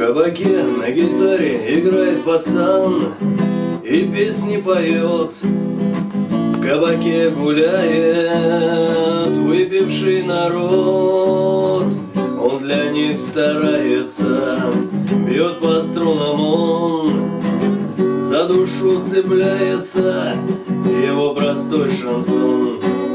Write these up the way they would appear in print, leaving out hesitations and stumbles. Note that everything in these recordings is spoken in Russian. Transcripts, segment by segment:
кабаке на гитаре играет пацан и песни поет. В кабаке гуляет выпивший народ. Он для них старается, бьет по струнам он, за душу цепляется его простой шансон.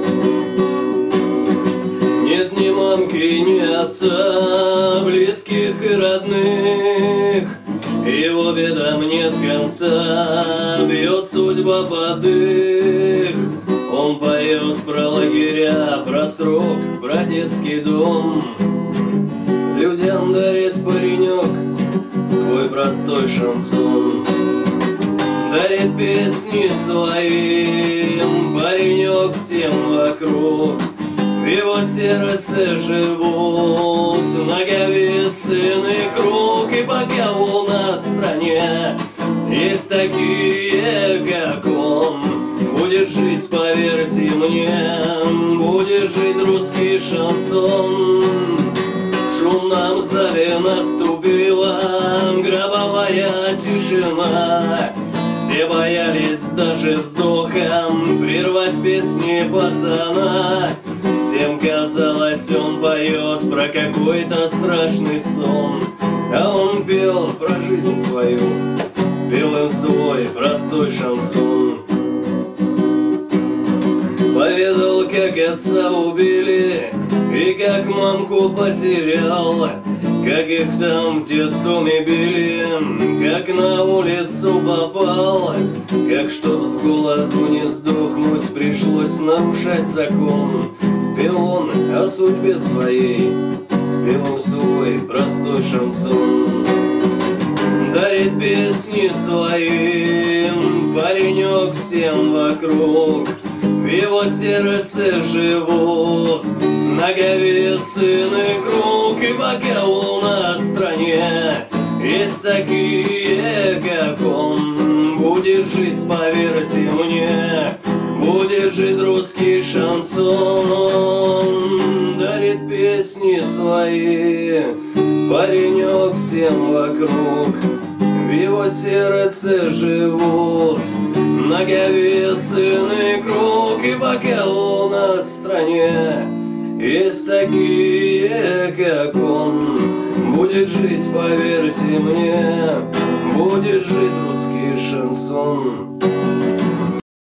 Нет ни мамки, ни отца, близких и родных, его бедам нет конца, бьет судьба под дых. Он поет про лагеря, про срок, про детский дом. Людям дарит паренек свой простой шансон. Дарит песни своим паренек всем вокруг. В его сердце живут многовеценный круг. И пока у нас в стране есть такие, как он, будет жить, поверьте мне, будет жить русский шансон. В шумном зале наступила гробовая тишина. Все боялись даже вздохом прервать песни пацана. Всем казалось, он поет про какой-то страшный сон, а он пел про жизнь свою, пел им свой простой шансон. Поведал, как отца убили и как мамку потерял, как их там в детдоме били, как на улицу попал, как чтоб с голоду не сдохнуть пришлось нарушать закон. Пел он о судьбе своей, пел он свой простой шансон. Дарит песни своим паренек всем вокруг. В его сердце живут многовеценный круг. И пока у нас в стране есть такие, как он, будет жить, поверьте мне, будет жить русский шансон. Дарит песни свои паренек всем вокруг. В его сердце живут многовеценный круг. И пока у нас в стране есть такие, как он, будет жить, поверьте мне, будет жить русский шансон.